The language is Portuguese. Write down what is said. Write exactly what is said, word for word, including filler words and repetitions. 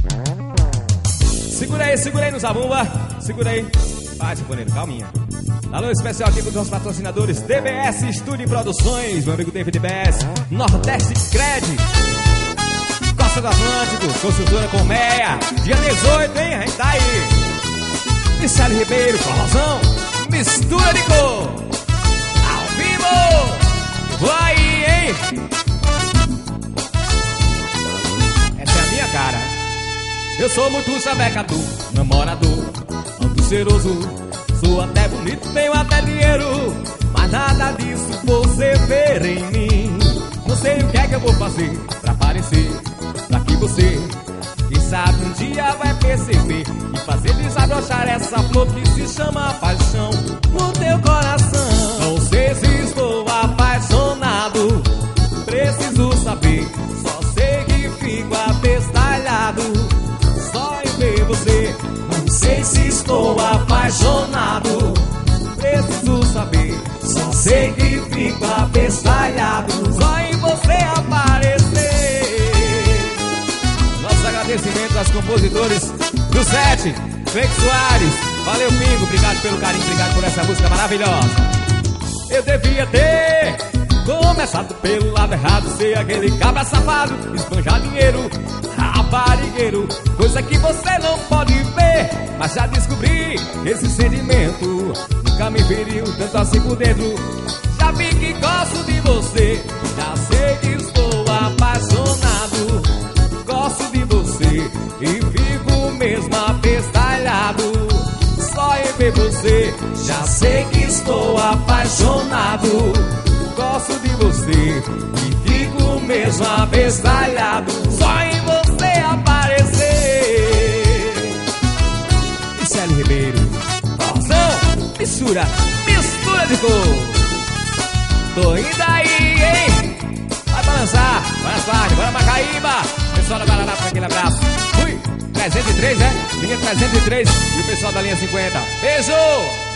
Segura aí, segura aí no zabumba. Segura aí. Vai, Simboneiro, calminha. Alô especial aqui com os nossos patrocinadores D B S Estúdio Produções, meu amigo David D B S, Nordeste Cred, Costa do Atlântico, Construtora Colmeia. Dia dezoito, hein? A gente tá aí. Michele Ribeiro, forrozão, mistura de cor. Ao vivo. Vou aí, hein? Essa é a minha cara. Eu sou muito chavecador, namorador, ando cheiroso, sou até bonito, tenho até dinheiro, mas nada disso você ver em mim. Não sei o que é que eu vou fazer pra aparecer, pra que você, quem sabe um dia vai perceber e fazer desabrochar essa flor que se chama paixão no teu coração. Não sei se estou apaixonado, preciso saber, só sei que fico abestalhado só em ver você. Não sei se estou apaixonado, preciso saber, só sei que fico abestalhado só em você aparecer. Nossos agradecimentos aos compositores do set, Flex Soares. Valeu, Pingo, obrigado pelo carinho, obrigado por essa música maravilhosa. Eu devia ter começado pelo lado errado, ser aquele cabra safado, esbanjar dinheiro, raparigueiro, coisa que você não pode ver. Mas já descobri que esse sentimento nunca me feriu tanto assim por dentro. Já vi que gosto de você, já sei que estou apaixonado, gosto de você e fico mesmo abestalhado só em ver você. Já sei que estou apaixonado, gosto de você e fico mesmo abestalhado só em você aparecer. Michele Ribeiro, forrozão, mistura, mistura de cor. Tô indo aí, hein? Vai balançar, vai na tarde, bora Macaíba. Pessoal da Guaraná, aquele abraço. Fui, trezentos e três, é? Linha trezentos e três e o pessoal da linha cinquenta. Beijo!